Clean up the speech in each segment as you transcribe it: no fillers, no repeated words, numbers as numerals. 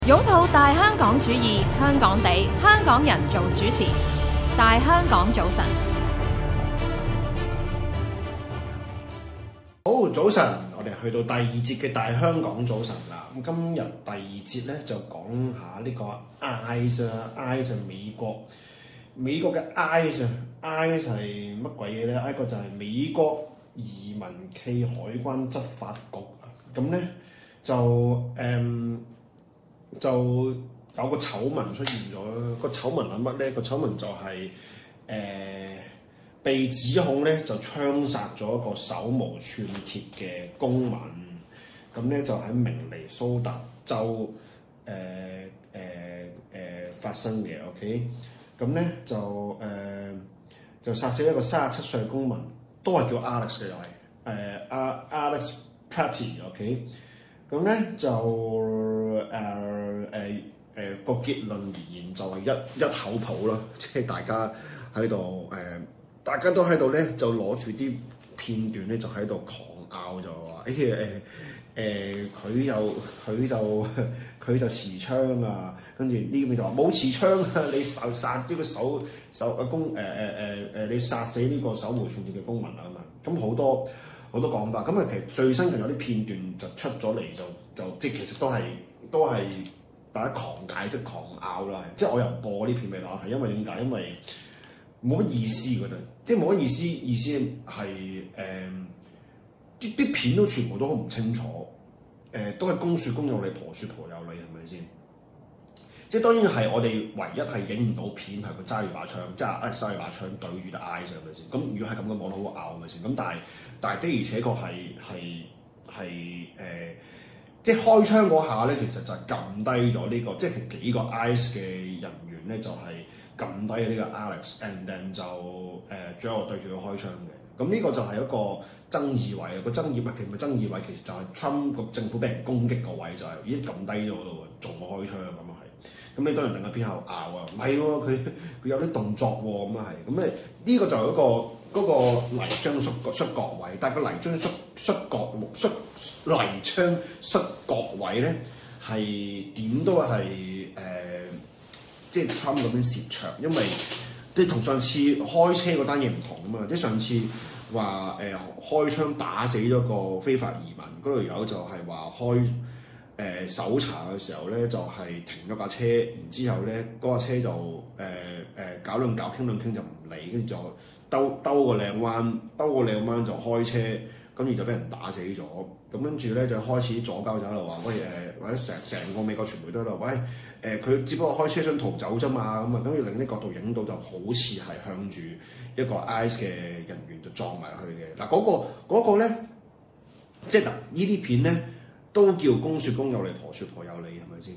擁抱大香港主義，香港地，香港人做主持。大香港早晨， 好早晨，我哋去到第二節嘅大香港早晨啦。咁今日第二節咧就講下呢個 ICE 啊 ，ICE 係美國嘅 ICE 啊 ，ICE 係乜鬼嘢咧？呢個就係美國移民暨海關執法局啊。咁咧就有個醜聞出現咗，個醜聞係乜咧？個醜聞就係、被指控咧就槍殺咗一個手無寸鐵嘅公民，咁咧就喺明尼蘇達州發生嘅 ，OK， 咁咧就殺死一個37歲公民，都係叫 Alex 嘅又係Alex Pretty，OK， 咁咧就個結論而言就係一口抱啦，即係大家喺度大家都喺度咧，就攞住啲片段咧，就喺度狂拗，就話佢就持槍啊，跟住呢邊就話冇持槍啊，你殺呢個你殺死呢個手無寸鐵嘅公民啊嘛，咁好多講法，咁啊其實最新近有啲片段就出咗嚟，就即係其實都係大家狂解釋狂拗啦，即係我又播呢片俾大家睇，因為點解？因為冇乜意思覺得，即係冇乜意思係啲片都全部都好唔清楚，都係公説公有理，婆説婆有理，係咪先？即係當然係我哋唯一係影唔到片係佢揸住把槍，即係揸住把槍對住隻 ICE 係咪先？咁如果係咁嘅，講得好拗係咪先？咁但係的而且確係即係開槍嗰下咧，其實就係撳低咗呢個，即係幾個 ICE 嘅人員咧，就係撳低咗呢個 Alex，and then 就最後對住佢開槍嘅。咁呢個就係一個爭議位啊！個爭議其實唔係爭議位，其實就係 Trump 個政府俾人攻擊個位，就係已經撳低咗嗰度，仲開槍咁啊係。咁你當然另一邊喺度拗啊，唔係喎，佢有啲動作喎，咁啊係。咁呢個就係嗰個泥漿摔角位，但係個泥漿摔角位咧係點都係即係 Trump 嗰邊蝕場，因為即係同上次開車嗰單嘢唔同啊嘛，即係上次話開槍打死咗個非法移民嗰條友，就係話開搜查嘅時候咧，就係停咗架車，然之後咧嗰架車就搞兩搞傾就唔理，跟住就兜個靚彎就開車，跟住就俾人打死咗。咁跟住咧就開始左膠就喺度話喂或者成個美國傳媒都喺度喂佢只不過開車想逃走啫嘛，咁啊跟住另一角度影到就好似係向住一個 ICE 嘅人員就撞埋去嘅。嗱嗰個咧，即係嗱呢啲片咧都叫公説公有理，婆説婆有理，係咪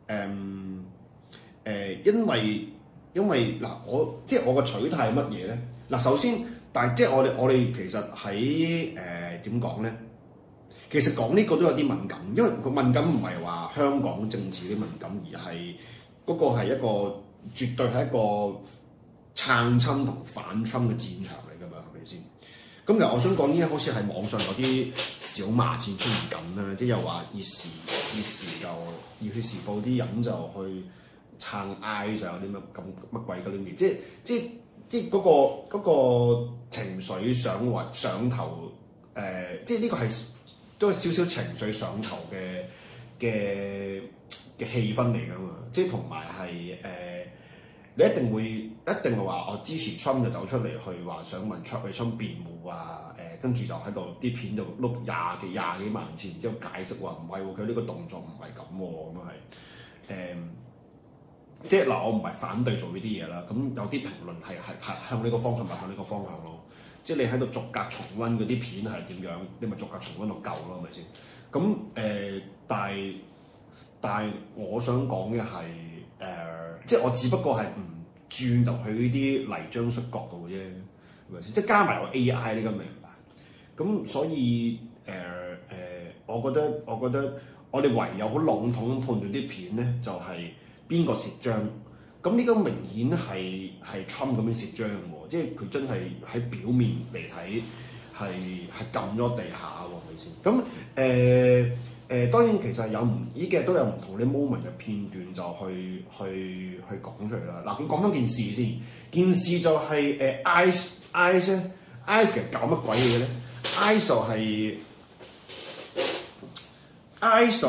先？因為嗱即係我個取態係乜嘢咧？嗱首先，但係即係我哋其實喺點講咧？其實講呢個都有啲敏感，因為個敏感唔係話香港政治啲敏感，而係嗰個係一個絕對係一個撐侵同反侵嘅戰場嚟㗎嘛，係咪先？咁其實我想講呢，好似係網上有啲小罵戰出現緊啦，即係又話熱時就熱血時報啲人就去撐 ICE 就有啲乜鬼嗰啲嘢，即係嗰個情緒上頭即係呢個係。都係少少情緒上頭嘅氣氛嚟㗎嘛，即係同埋係你一定係話我支持 Trump 就走出嚟去話想問 Trump 辯護啊，跟住就喺度啲片就碌廿幾萬次，然之後解釋話唔係喎，佢呢個動作唔係咁喎，咁係即係嗱，我唔係反對做呢啲嘢啦，咁有啲評論係向呢個方向，向呢個方向咯。即係你喺度逐格重溫嗰啲片係點樣，你咪逐格重溫到夠咯，係咪先？咁但係我想講嘅係即係我只不過係唔轉入去呢啲泥漿摔角度啫，係咪先？即係加埋個 AI 呢個明白？咁所以我覺得我哋唯有好籠統咁判斷啲片咧，就係邊個蝕章。咁呢個明顯係 Trump 咁樣蝕章喎，即係佢真係喺表面嚟睇係撳咗地下喎，係咪先？咁當然其實有呢幾日都有唔同啲 moment 嘅片段就去講出嚟啦。嗱，佢講翻件事先，件事就係ICE 咧 ，ICE 其實搞乜鬼嘢咧 ？ICE 就係 ICE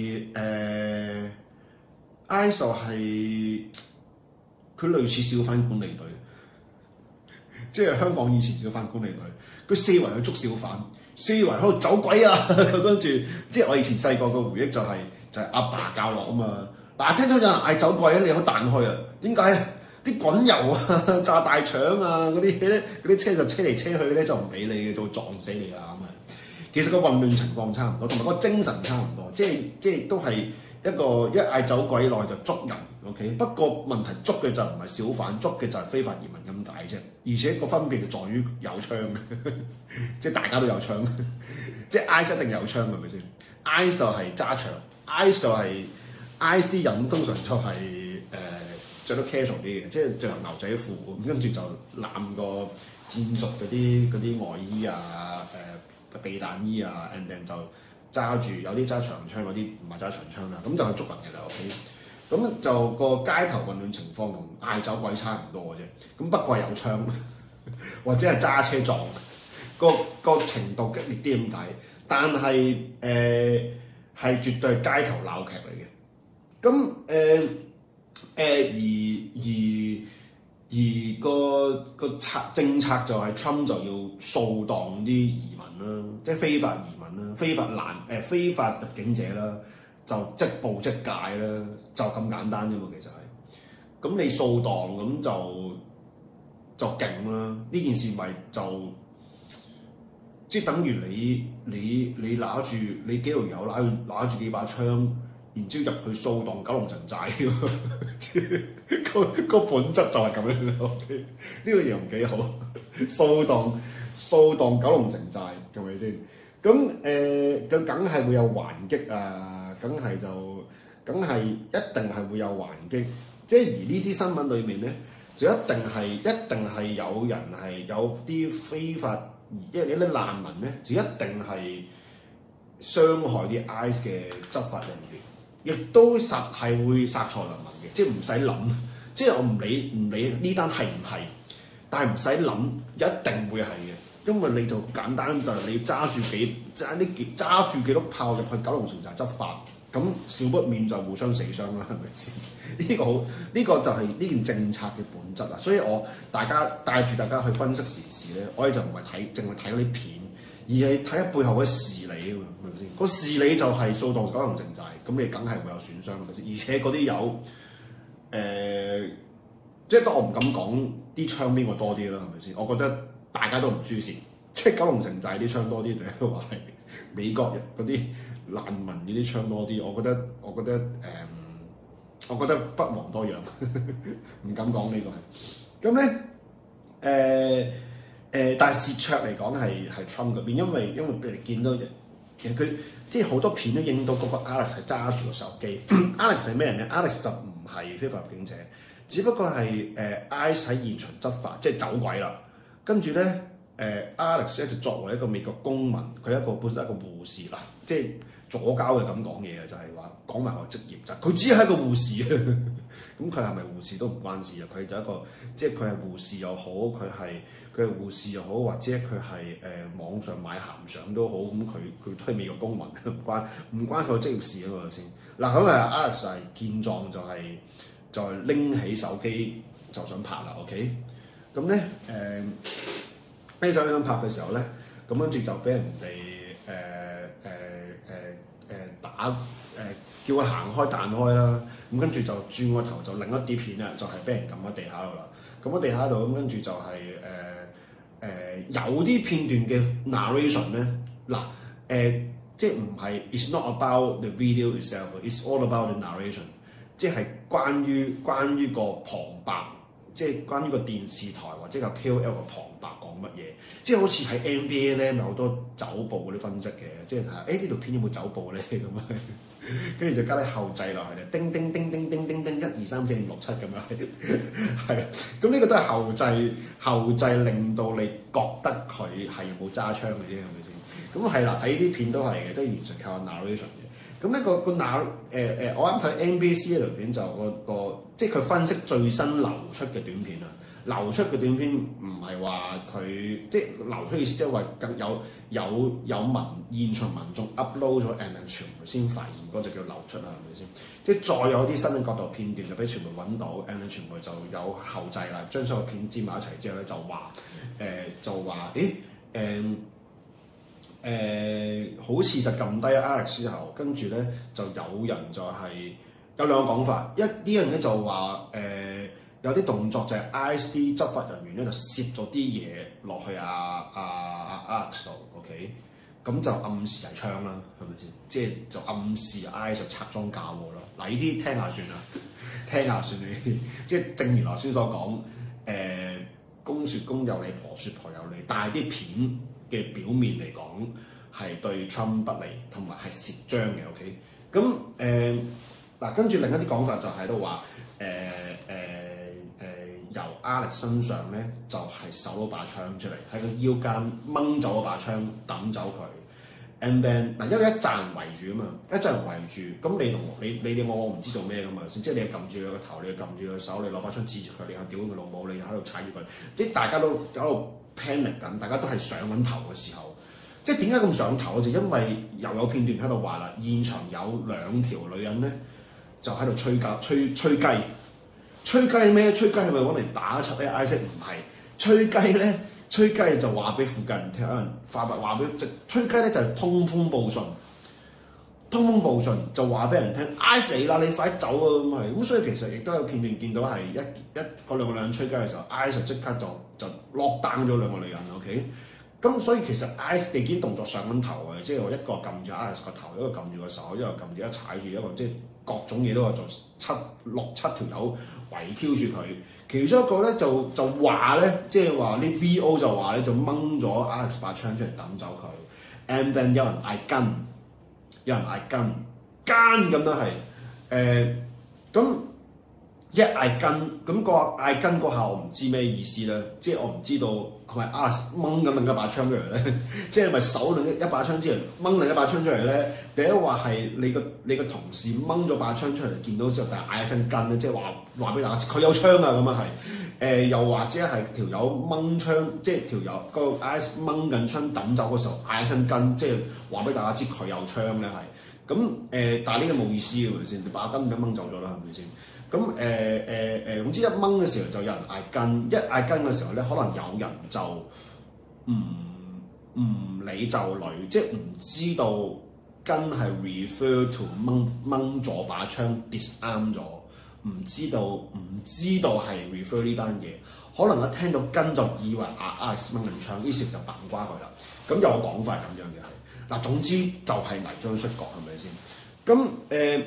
就係佢類似小販管理隊，即係香港以前小販管理隊，佢四圍去捉小販。四圍喺度走鬼啊！跟住，即係我以前細個嘅回憶就係阿爸教落啊嘛。嗱，聽到有人嗌走鬼咧，你好彈開啊！點解啊？啲滾油啊、炸大腸啊嗰啲咧，嗰啲車就車嚟車去咧，就唔理你嘅，就會撞死你啊咁啊！其實個混亂情況差唔多，同埋個精神差唔多，即係都係一嗌走鬼落去就捉人。OK， 不過問題捉嘅就唔係小販，捉嘅就係非法移民咁解啫。而且個分別就在於有槍，即係大家都有槍，即係 ICE 一定有槍係咪先 ？ICE 就係揸槍 ，ICE 就係 ICE 啲人通常就係著得 casual 啲嘅，即係着牛仔褲咁，跟住就攬個戰術嗰啲外衣啊、避彈衣啊 ，and then 就揸住有啲揸長槍，有啲唔係揸長槍啦，咁就去捉人嘅啦。OK。咁就個街頭混亂情況同嗌走鬼差唔多嘅啫，咁不過係有槍或者係揸車撞，個程度激烈啲咁解，但係係絕對係街頭鬧劇嚟嘅。咁個政策就係 Trump 就要掃蕩啲移民啦，即係非法移民啦、非法入境者啦。就即捕即解啦，就咁簡單啫嘛，其實係。咁你掃蕩咁就勁啦，呢件事咪就即等於你拿住你幾條友拿住幾把槍，然之後入去掃蕩九龍城寨個本質就係咁樣啦。OK， 呢個形容幾好，掃蕩九龍城寨係咪先？咁就梗係會有還擊啊！梗係一定係會有還擊，即係而呢啲新聞裏面咧，就一定係有人係有啲非法，因為有啲難民咧，就一定係傷害啲 ICE 嘅執法人員，亦都實係會殺錯良民嘅，即係唔使諗，即係我唔理呢單係唔係，但係唔使諗，一定會係嘅。因為你就簡單就係你揸住幾碌炮入去九龍城寨執法，咁少不免就互相死傷啦，係咪先？呢個就係呢件政策嘅本質啊！所以我帶住大家去分析時事咧，我哋就唔係淨係睇嗰啲片，而係睇下背後嘅事理啊嘛，係咪先？個事理就係掃蕩九龍城寨，咁你梗係會有損傷，係咪先？而且嗰啲有即係我唔敢講啲槍邊個多啲啦，係咪先？我覺得。大家都唔輸蝕，即係九龍城寨啲槍多啲，定係話係美國人嗰啲難民嗰啲槍多啲？我覺得不遑多讓，唔敢講呢個係。咁咧但係蝕灼嚟講係 Trump 嗰邊，因為俾你見到其實佢即係好多片都影到嗰個 Alex 係揸住個手機。Alex 係咩人咧 ？Alex 就唔係非法入境者，只不過係ICE 喺現場執法，即係走鬼啦。跟住咧，Alex 咧就作為一個美國公民，佢本身係一個護士啦，即係左膠嘅咁講嘢嘅，就係話講埋個職業就係佢只係一個護士啊。咁佢係咪護士都唔關事啊？佢就一個即係佢係護士又好，佢係護士又好，或者佢係網上買鹹相都好，咁佢都係美國公民，唔關佢個職業事啊嘛先。嗱咁Alex 係見狀就係拎起手機就想拍啦 ，OK？咁咧拎手機想拍嘅時候咧，咁跟住就俾人哋叫佢行開彈開啦。咁跟住就轉個頭就另一啲片啦，就係俾人撳喺地下度啦。撳喺地下度咁跟住就係有啲片段嘅 narration 咧，嗱即係唔係 it's not about the video itself，it's all about the narration， 即係關於個旁白。即係關於個電視台或者個 KOL 個旁白講乜嘢，即係好似喺 NBA 咧，咪好多走步嗰啲分析嘅，即係睇呢條片有冇走步咧咁樣，跟住就加啲後製落去咧，叮叮叮叮叮叮叮，1 2 3 4 5 6 7咁樣，係啊，咁呢個都係後製令到你覺得佢係冇揸槍嘅啫，係咪先？咁係啦，睇啲片都係嘅，都完全靠 narration 嘅。 咁呢個我啱睇 NBC 嗰條片就即係佢分析最新流出嘅短片啊。流出嘅短片唔係話佢即係流出意思，即係話更有現場民眾 upload 咗 and then 傳媒先發現嗰就叫流出啦，係咪先？即係再有啲新嘅角度片段就俾傳媒揾到 and then 傳媒就有後製啦，將所有片接埋一齊之後咧就話好似就撳低 Alex 之後，跟住咧就有人就係有兩個講法，呢樣咧就話有啲動作就係 ICE 執法人員咧就攝咗啲嘢落去Alex 度 ，OK， 咁就暗示係槍啦，係咪先？即係就暗示 ICE 就拆裝架喎啦。嗱，呢啲聽下算啦，聽下算你。即係正如頭先所講，公説公有理，婆説婆有理，但係啲片嘅表面嚟講係對 Trump 不利，同埋係蝕章嘅 ，OK。咁嗱，跟住另一啲講法就喺度話由 Alex 身上咧就係搜到把槍出嚟，喺個腰間掹走嗰把槍，抌走佢。And then 嗱，因為一紮人圍住啊嘛，一紮人圍住，咁你我唔知做咩噶嘛先，即係你係撳住佢個頭，你係撳住佢手，你攞把槍指住佢，你係屌佢老母，你喺度踩住佢，即係大家都喺度 panic 緊，大家都係上緊頭嘅時候。即係點解咁上頭？就因為又有片段喺度話啦，現場有兩條女人咧就喺度吹雞。吹雞咩？吹雞係咪揾嚟打柒咧？ICE唔係，吹雞就話俾附近人聽，可能話俾吹雞咧就係通風報信，就話俾人聽 ICE 嚟啦，你快走啊咁係。咁所以其實亦都有片段見到係嗰兩個女人吹雞嘅時候 ，ICE 就即刻就 lock down 咗兩個女人 ，OK。咁所以其實 ICE 地檢動作上緊頭嘅，即係我一個撳住 Alex 個頭，一個撳住個手，一個撳住一踩住一個，即係各種嘢都有做六七條友圍 Q 住佢。其中一個咧就話咧，即係話啲 VO 就話咧就掹咗 Alex 把槍出嚟抌走佢。And then 有人嗌奸咁都係咁。一嗌跟咁個嗌跟嗰下，我唔知咩意思咧，即係我唔知道係咪掹緊另一把槍出嚟咧，即係咪手另一把槍之後掹另一把槍出嚟咧？第一話係你個同事掹咗把槍出嚟，見到之後就嗌一聲跟咧，即係話俾大家知佢有槍啊咁啊係，又或者係條友掹槍，即係條友個 ICE 掹緊槍抌走嗰時候嗌一聲跟，即係話俾大家知佢有槍咧係。咁但係呢個冇意思嘅係咪先？你把根咁掹走咗啦，係咪先？咁總之一掹嘅時候就有人嗌跟，一嗌跟嘅時候咧，可能有人就唔理就裏，即係唔知道跟係 refer to 掹咗把槍 disarm 咗，唔知道係 refer 呢單嘢，可能一聽到跟就以為Alex 掹緊槍，於是就扮瓜佢啦。咁有個講法係咁樣嘅係，嗱總之就係泥漿摔角係咪先？咁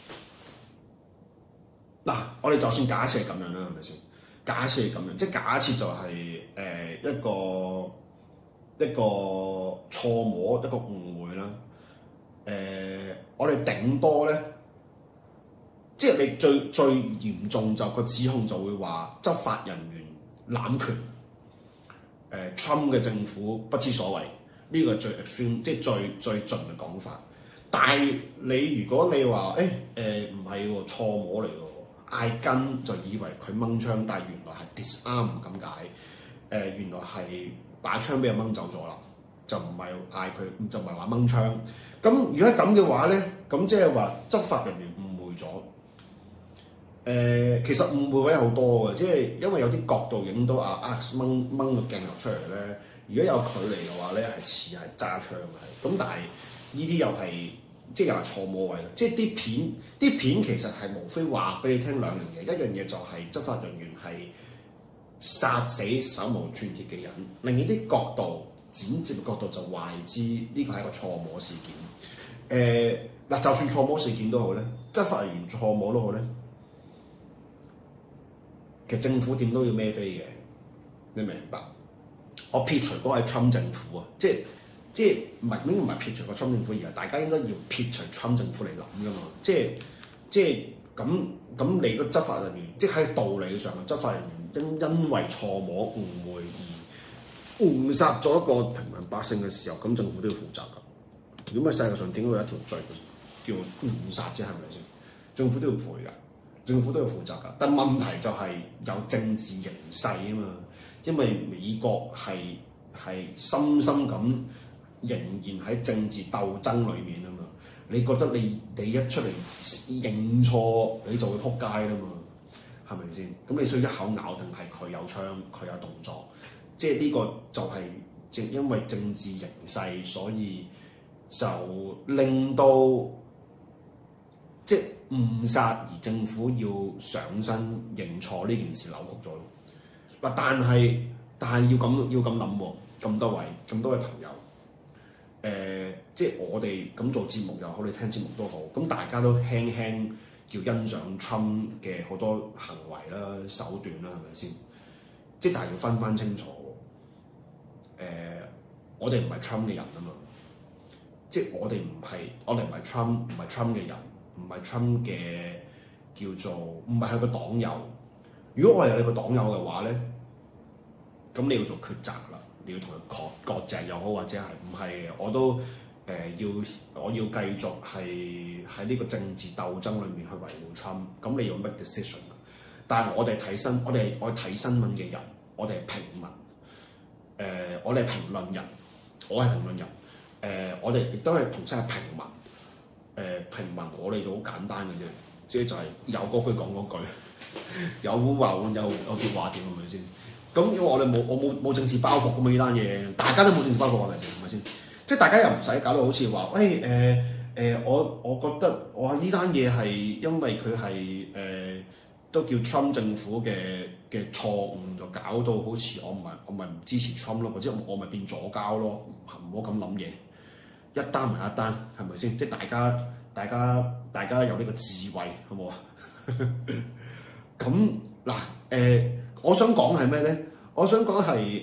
嗱，我哋就算假設係咁樣啦，係咪先？假設係咁樣，即係假設就係一個錯摸，一個誤會啦。我哋頂多咧，即係你最嚴重就個指控就會話執法人員濫權，Trump 嘅政府不知所謂，呢個係最 extreme，即係最盡嘅講法。但係如果你話唔係喎，錯摸嚟喎。嗌跟就以為佢掹槍，但係原來係 disarm 咁解。原來係把槍俾人掹走咗啦，就唔係嗌佢，就唔係話掹槍。咁如果咁嘅話咧，咁即係話執法人員誤會咗。其實誤會位好多嘅，即係因為有啲角度影到Alex 掹個鏡頭出嚟咧，如果有距離嘅話咧，係似係揸槍嘅。咁但係呢啲又係。即係又係錯摸位，即係啲片其實係無非話俾你聽兩樣嘢，一樣嘢就係執法人員係殺死手無寸鐵嘅人，另一啲角度剪接嘅角度就話知呢個係一個錯摸事件。嗱，就算錯摸事件都好咧，執法人員錯摸都好咧，其實政府點都要孭飛嘅，你明白？我撇除嗰個係 Trump 政府啊，即係唔係撇除個 Trump 政府，而係大家應該要撇除 Trump 政府嚟諗噶嘛。即係咁你個執法人員，即係喺道理上嘅執法人員因為錯摸誤會而誤殺咗一個平民百姓嘅時候，咁政府都要負責㗎。如果唔係世界上點會有一條罪叫誤殺啫，係咪先？政府都要賠㗎，政府都要負責㗎。但問題就係有政治形勢啊嘛，因為美國係深深咁仍然喺政治鬥爭裡面啊嘛。你覺得你一出嚟認錯，你就會撲街啦嘛，係咪先？咁你需要一口咬定係佢有槍，佢有動作，即係呢個就係正因為政治形勢，所以就令到即係誤殺而政府要上身認錯呢件事扭曲咗咯。嗱，但係要咁諗喎，咁多位朋友。即係我哋咁做節目又好，你聽節目都好，咁大家都輕輕叫欣賞 Trump 嘅好多行為啦、手段啦，係咪先？即係但係要分翻清楚，我哋唔係 Trump 嘅人啊嘛，即係我哋唔係 Trump 嘅人，唔係 Trump 嘅叫做唔係佢個黨友。如果我係你個黨友嘅話咧，咁你要做抉擇啦。你要同佢割席又好，或者係唔係？我都我要繼續係喺呢個政治鬥爭裏面去維護 Trump。咁你要 make decision。但係我哋睇新聞嘅人，我哋係平民。我哋係評論人，我係評論人。我哋亦都係同時係平民。平民我哋就好簡單嘅啫，即係就係有嗰句講嗰句，有碗話碗，有碟話碟，係咪先？咁因為我冇政治包袱咁嘛，呢單嘢，大家都冇政治包袱，係咪先？即係大家又唔使搞到好似話，喂我覺得我呢單嘢係因為佢係都叫 Trump 政府嘅錯誤，就搞到好似我唔支持 Trump 咯，或者我咪變左膠咯，唔好咁諗嘢，一單埋一單，係咪先？即係大家有呢個智慧，好冇啊？咁嗱我想講係咩咧？我想講係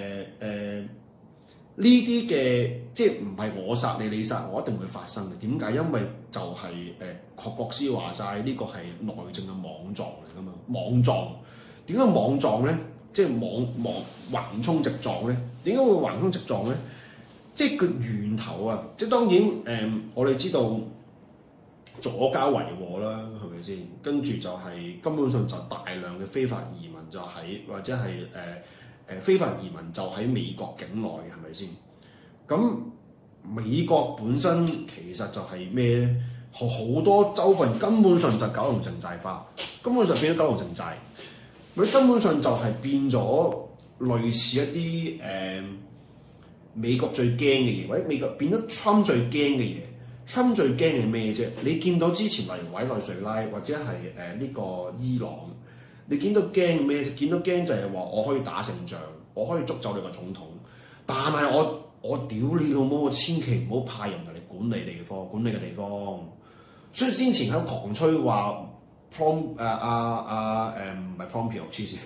呢啲嘅，即係唔係我殺你殺我，一定會發生嘅。點解？因為就係霍國斯話齋，呢個係內政嘅網狀嚟噶嘛。網狀點解網狀咧？即係網橫衝直撞咧？點解會橫衝直撞咧？即係個源頭啊！即係當然我哋知道左膠為禍啦，係咪先？跟住就係根本上就大量嘅非法移民就喺或者係非法移民就喺美國境內嘅，係咪先？咁美國本身其實就係咩咧？好多州份根本上就九龍城寨化，根本上變咗九龍城寨。佢根本上就係變咗類似一啲美國最驚嘅嘢，或者美國變咗 Trump 最驚嘅嘢。Trump 最驚係咩啫？你見到之前例如委內瑞拉或者係呢個伊朗，你見到驚咩？見到驚就係話我可以打勝仗，我可以捉走你個總統，但係我屌你老母，我千祈唔好派人嚟管理地方，管理嘅地方。所以先前喺度狂吹話 唔係 Pompeo 黐線，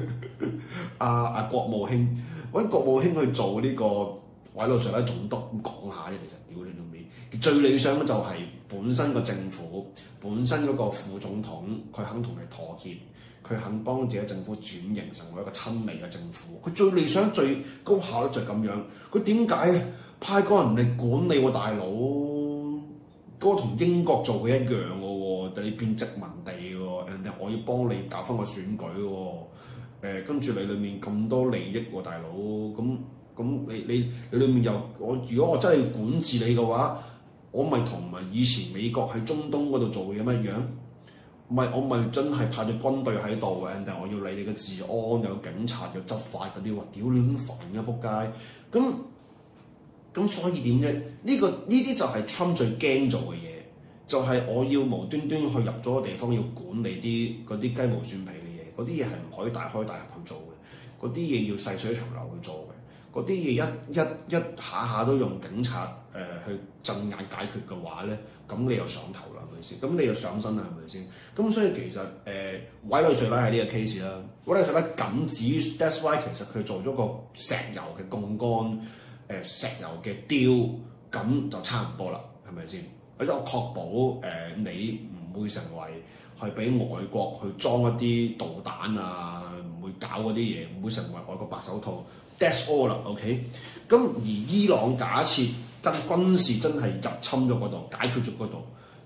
國務卿揾國務卿去做呢個委內瑞拉總督，咁講下啫。其實屌你老味，最理想嘅就係本身個政府，本身嗰個副總統，佢肯同你妥協，佢肯幫自己政府轉型成為一個親美嘅政府。佢最理想、最高效率就係咁樣。佢點解派個人嚟管理喎，大佬？嗰個同英國做嘅一樣嘅喎，你變殖民地喎，人哋我要幫你搞翻個選舉喎，跟住你裡面咁多利益喎，大佬，咁你裡面又如果我真係管治你嘅話，我咪同埋以前美國喺中東嗰度做嘅乜樣？我咪真係派咗軍隊喺度嘅，人哋我要理你嘅治安，有警察，有執法嗰啲，話屌你咁煩嘅仆街，咁所以點啫？呢啲就係 Trump 最驚做嘅嘢，就係我要無端端去入咗個地方要管理嗰啲雞毛蒜皮嘅嘢，嗰啲嘢係唔可以大開大合去做嘅，嗰啲嘢要細水長流去做嘅，嗰啲嘢一下下都用警察去鎮壓解決嘅話咧，咁你又上頭啦，係咪先？咁你又上身啦，係咪先？咁所以其實委內瑞拉係呢個 case 啦，委內瑞拉僅止於 that's why 其實佢做咗個石油嘅槓桿。石油嘅雕咁就差唔多啦，係咪先？或者我確保你唔會成為係俾外國去裝一啲導彈啊，唔會搞嗰啲嘢，唔會成為外國白手套。That's all 啦 ，OK。咁而伊朗假設跟軍事真係入侵咗嗰度，解決咗嗰度，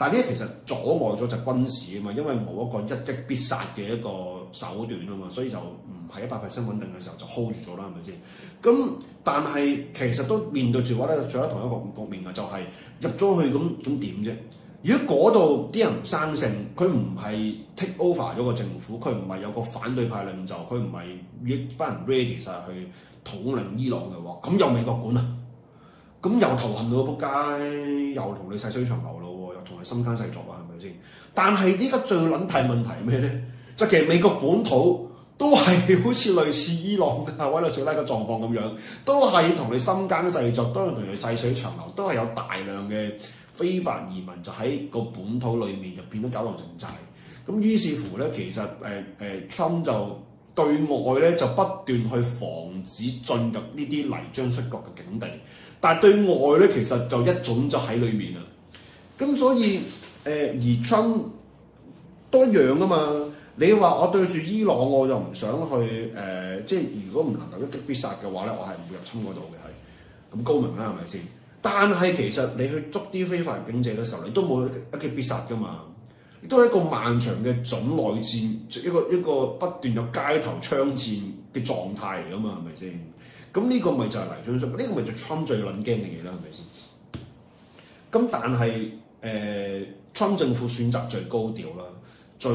但係呢其實阻礙咗就軍事啊嘛，因為冇一個一擊必殺嘅一個手段啊嘛，所以就唔係100% 穩定嘅時候就 hold 住咗啦，係咪先？咁但係其實都面對住話咧，仲有同一個局面嘅，就係入咗去咁點啫？如果嗰度啲人唔生性，佢唔係 take over 咗個政府，佢唔係有個反對派領袖，佢唔係一班人 ready 晒去統領伊朗嘅話，咁有美國管啊？咁又頭痕到仆街，又同你細水長流咯，又同你心奸細作啊，係咪先？但係依家最撚大問題係咩咧？就其實美國本土都係好似類似伊朗嘅委內瑞拉嘅狀況咁樣，都係同你心奸細作，都係同你細水長流，都係有大量嘅非法移民就喺個本土裏面就變咗搞到成寨。咁於是乎咧，其實Trump 就對外咧就不斷去防止進入呢啲泥漿摔角嘅境地，但係對外咧其實就一種就喺裏面啦。咁所以而 Trump 都一樣啊嘛。你話我對住伊朗，我就唔想去即係如果唔能夠一擊必殺嘅話咧，我係唔會入侵嗰度嘅，係咁高明啦，係咪先？但係其實你去捉啲非法入境者嘅時候，你都冇一擊必殺噶嘛，亦都係一個漫長嘅準內戰，一個不斷有街頭槍戰嘅狀態嚟噶嘛，係咪先？咁呢個咪就係泥漿摔，呢個咪就 Trump 最撚驚嘅嘢啦，係咪先？咁但係Trump 政府選擇最高調啦。最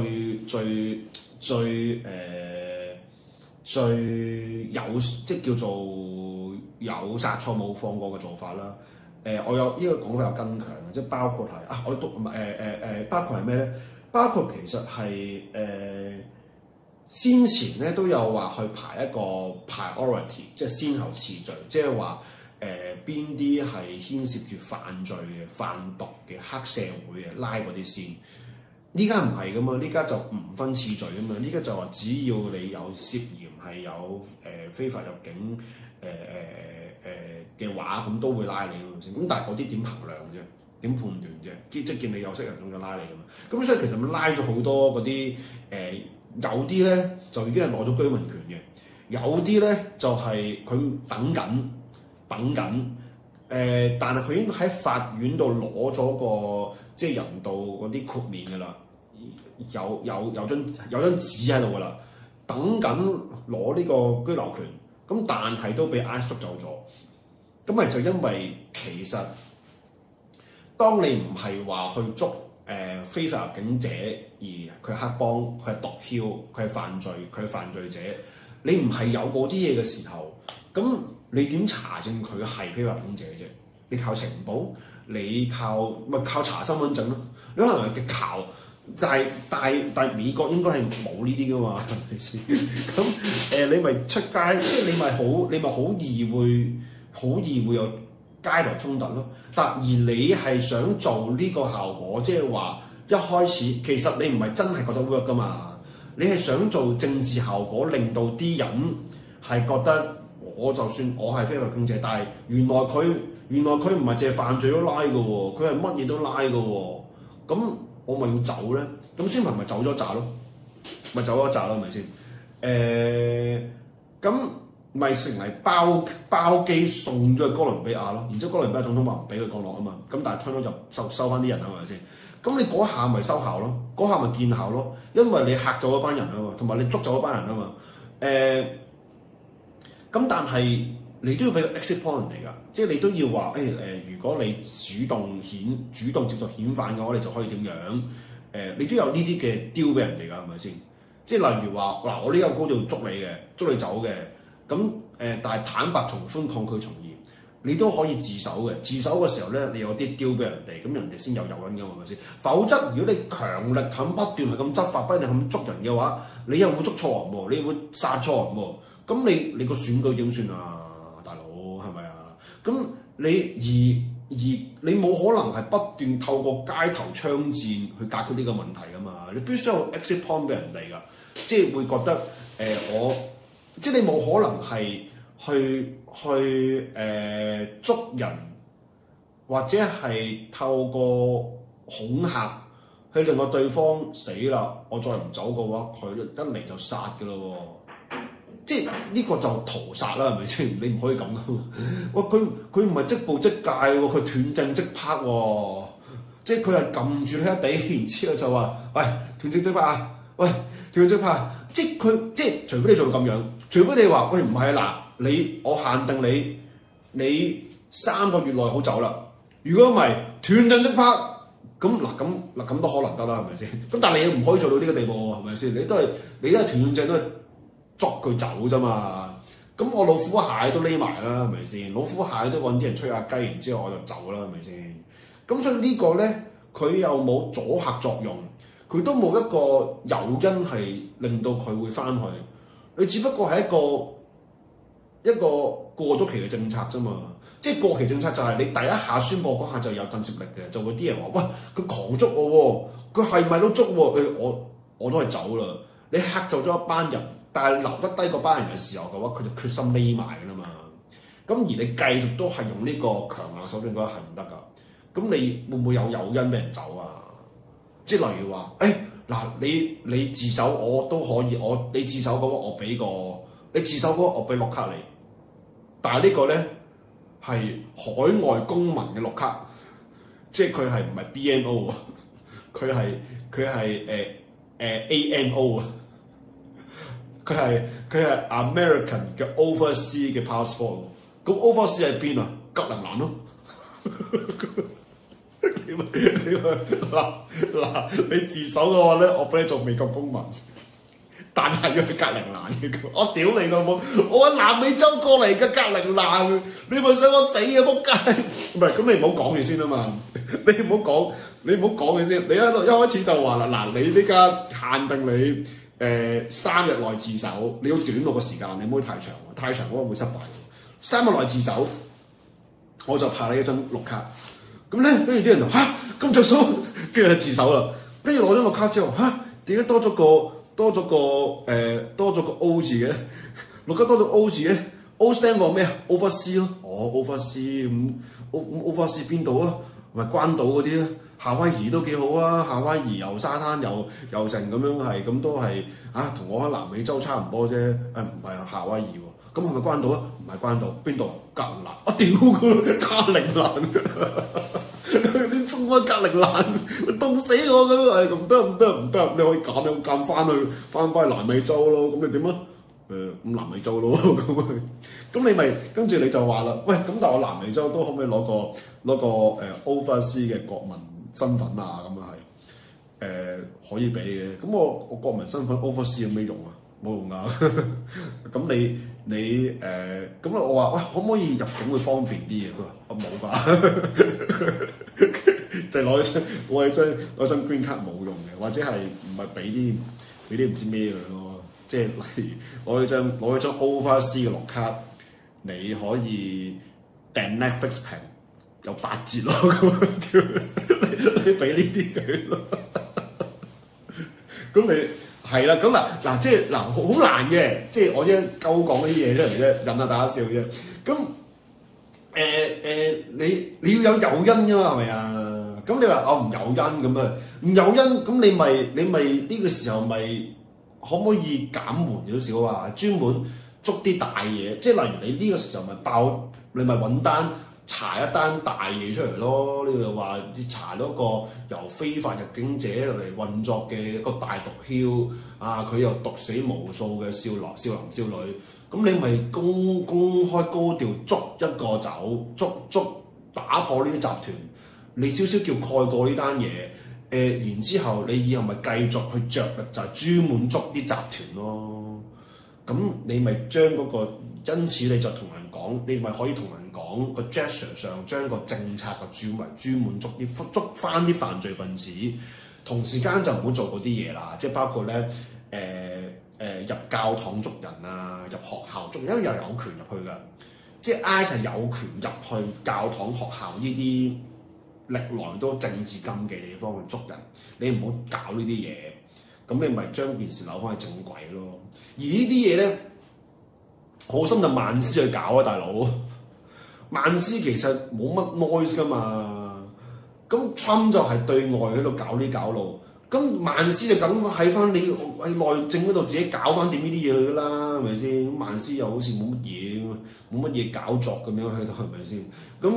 有即係叫做有殺錯冇放過嘅做法啦。我有呢個講法有更強嘅，即係包括係我讀包括係咩咧？包括其實係先前咧都有話去排一個 priority， 即係先後次序，即係話邊啲係牽涉住犯罪嘅、販毒嘅、黑社會嘅，拉嗰啲先。呢家唔係噶嘛，呢家就唔分次序啊嘛，呢家就話只要你有涉嫌係有非法入境嘅話，咁都會拉你咯先。咁但係嗰啲點衡量啫？點判斷啫？即係見你有色人種就拉你噶嘛。咁所以其實拉咗好多嗰啲有啲咧就已經係攞咗居民權嘅，有啲咧就係佢等緊。但係佢已經喺法院度攞咗個即係人道嗰啲豁免㗎啦，有張紙喺度㗎啦，等緊攞呢個居留權，咁但係都俾 ICE 捉走咗，咁咪就因為其實當你唔係話去捉非法入境者，而佢黑幫，佢係毒梟，佢係犯罪，佢係犯罪者，你唔係有嗰啲嘢嘅時候，咁你點查證佢係非法入境者啫？你靠情報，你靠查身份證咯。你可能係靠，但係美國應該係冇呢啲噶嘛，係咪先？咁你咪出街，即係你咪好易會有街頭衝突咯。而你係想做呢個效果，即係話一開始其實你唔係真係覺得 work 噶嘛，你係想做政治效果，令到啲人係覺得。我就算我係非法入境者，但係原來佢唔係淨係犯罪都拉嘅喎，佢係乜嘢都拉嘅喎，咁我咪要走咧？咁先咪走咗紮咯，咪走咗紮咯，係咪先？咁咪成為包機送咗去哥倫比亞咯，然之後哥倫比亞總統話唔俾佢降落啊嘛，咁但係推咗就收翻啲人啊，係咪先？咁你嗰下咪收效咯，嗰下咪見效咯，因為你嚇走嗰班人啊嘛，同埋你捉走嗰班人啊嘛，咁但係你都要俾個 exit point 嚟㗎，即係你都要話如果你主動接受遣返嘅話，你就可以點樣？你都有呢啲嘅 deal 俾人哋㗎，係咪先？即係例如話嗱，我呢個高度捉你走嘅，咁但係坦白從寬，抗拒從嚴，你都可以自首嘅。自首嘅時候咧，你有啲 deal 俾人哋，咁人哋先有誘因㗎嘛，係咪先？否則如果你強力肯不斷係咁執法，不斷咁捉人嘅話，你又會捉錯人喎，你會殺錯人喎。咁你個選舉點算啊，大佬係咪啊？咁你你冇可能係不斷透過街頭槍戰去解決呢個問題㗎嘛？你必須有 exit point 俾人哋㗎，即係會覺得即係你冇可能係去捉人，或者係透過恐嚇去令到對方死啦。我再唔走嘅話，佢一嚟就殺㗎咯喎。即係呢個就屠殺啦，係咪先？你唔可以咁噶嘛！哇，佢唔係即捕即解喎，佢斷正即拍喎。 即係佢係撳住佢一地，然之後就話：喂，斷正追拍啊！喂，斷正追拍啊！即係佢即係除非你做到咁樣，除非你話喂唔係啊嗱，我限定你3個月內好走啦。如果唔係斷正追拍，咁都可能得啦，係咪先？咁但係你唔可以做到呢個地步喎，係咪先？你都係斷正都係捉佢走啫嘛。咁我老虎蟹都匿埋啦，係咪先？老虎蟹都揾啲人吹下雞，然之後我就走啦，係咪先？咁所以個呢個咧，佢又冇阻嚇作用，佢都冇一個誘因係令到佢會翻去。你只不過係一個過咗期嘅政策啫嘛。即係過期政策就係你第一下宣佈嗰下就有震懾力嘅，就會啲人話：喂，佢狂捉我喎，佢係咪都捉喎？我都係走啦。你嚇走咗一班人，但係留得低嗰班人嘅時候嘅話，佢就決心匿埋㗎啦嘛。咁而你繼續都係用呢個強硬手段嘅話係唔得㗎。咁你會唔會有誘因俾人走啊？即係例如話，你自首我都可以，你自首嗰個我俾你自首嗰個我俾綠卡你，但係呢個咧係海外公民嘅綠卡，即係佢係唔係 BNO 啊？佢係ANO 啊？佢係 American 嘅 overseas 嘅 passport。咁 overseas 喺邊啊？格陵蘭咯。你自首嘅話咧，我俾你做美國公民，但係要去格陵蘭嘅。我屌你老母！我喺南美洲過嚟嘅格陵蘭，你咪想我死啊！仆街！唔係，咁你唔好講住先啊嘛！你唔好講嘅先。你喺度一開始就話啦，嗱，你呢家限定你3日內自首，你要短落個時間，你唔可以太長喎，太長嗰個會失敗。3日內自首，我就派你一張綠卡。咁咧，跟住啲人就咁着數，跟住就自首啦。跟住攞咗綠卡之後，點解多咗個 O 字嘅？綠卡多咗 O 字嘅 ，O stand for 咩啊 ？Overseas 咯。Overseas 咁 Overseas 邊度啊？咪關島嗰啲啊，夏威夷都幾好啊。夏威夷又沙灘又成咁樣係，咁都係同我喺南美洲差唔多啫。唔係啊，夏威夷喎。咁係咪關島啊？唔係關島，邊度啊？格陵蘭。我屌佢，格陵蘭，你送我格陵蘭，凍死我咁，唔得，你可以揀翻去南美洲咯。咁你點啊？咁南美洲咯，咁你咪跟住你就話啦，喂，咁但係我南美洲都可唔可以攞個overseas 嘅國民身份啊？咁啊係可以俾嘅。咁我國民身份 overseas 有咩用啊？冇用啊！咁你咁我話喂，可唔可以入境會方便啲嘅？佢話我冇㗎，就攞一張 green card 冇用嘅，或者係唔係俾啲唔知咩佢咯？即係例如攞一張 overseas 嘅綠卡，你可以訂 Netflix 平有8折咯，咁你俾呢啲佢咯，咁你。係啦，咁嗱，即係好難嘅，即係我一鳩講呢啲嘢出嚟啫，引下大家笑啫。咁你要有誘因㗎嘛，係咪啊？咁你話我唔誘因咁啊，唔誘因咁你咪呢個時候咪可唔可以減緩少少啊？專門捉啲大嘢，即係例如你呢個時候咪爆，你咪揾查一單大嘢出嚟咯，你就話查到一個由非法入境者嚟運作嘅一個大毒梟佢又毒死無數嘅少男少女，咁你咪公開高調捉一個走，捉打破呢啲集團，你少少叫蓋過呢單嘢，然之後你以後咪繼續去着力就係專門捉啲集團咯，咁你咪將嗰個，因此你就同人講，你咪可以同人講個 gesture 上將個政策個轉為專門捉翻啲犯罪分子，同時間就唔好做嗰啲嘢啦，即係包括咧入教堂捉人啊，入學校捉人，因為又有權入去㗎，即係 ICE 係有權入去教堂學校呢啲歷來都政治禁忌地方去捉人，你唔好搞呢啲嘢，咁你咪將件事扭翻去正軌咯。而呢啲嘢咧，好心就曼斯去搞啊，大佬。曼斯其實冇乜 noise 噶嘛，咁 Trump 就係對外喺度搞呢搞路，咁曼斯就梗喺翻你喺內政嗰度自己搞翻掂呢啲嘢去啦，係咪先？曼斯又好似冇乜嘢搞作咁樣喺度，係咪先？咁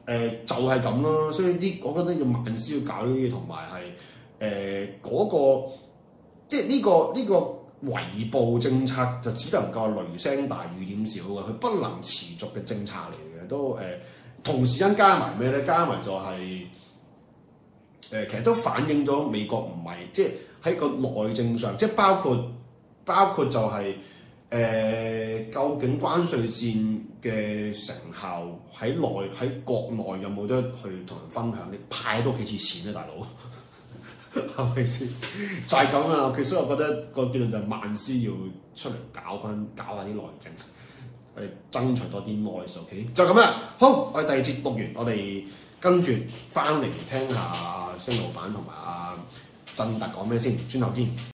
就係咁咯。所以我覺得要慢啲要搞呢啲，同埋係嗰個即係呢個圍捕政策就只能夠雷聲大雨點少嘅，佢不能持續嘅政策嚟嘅。都同時間加埋咩咧？加埋就係、其實都反映咗美國唔係即係喺個內政上，即係包括就係、究竟關稅戰嘅成效喺國內有冇得去同人分享？你派多幾次錢咧，大佬係咪先？就係咁啦。所以我覺得個結論就係萬斯要出嚟搞下啲內政，爭取多啲 noise。OK， 就咁啦。好，我哋第二節錄完，我哋跟住翻嚟聽下星老闆同埋阿振達講咩先，轉頭見。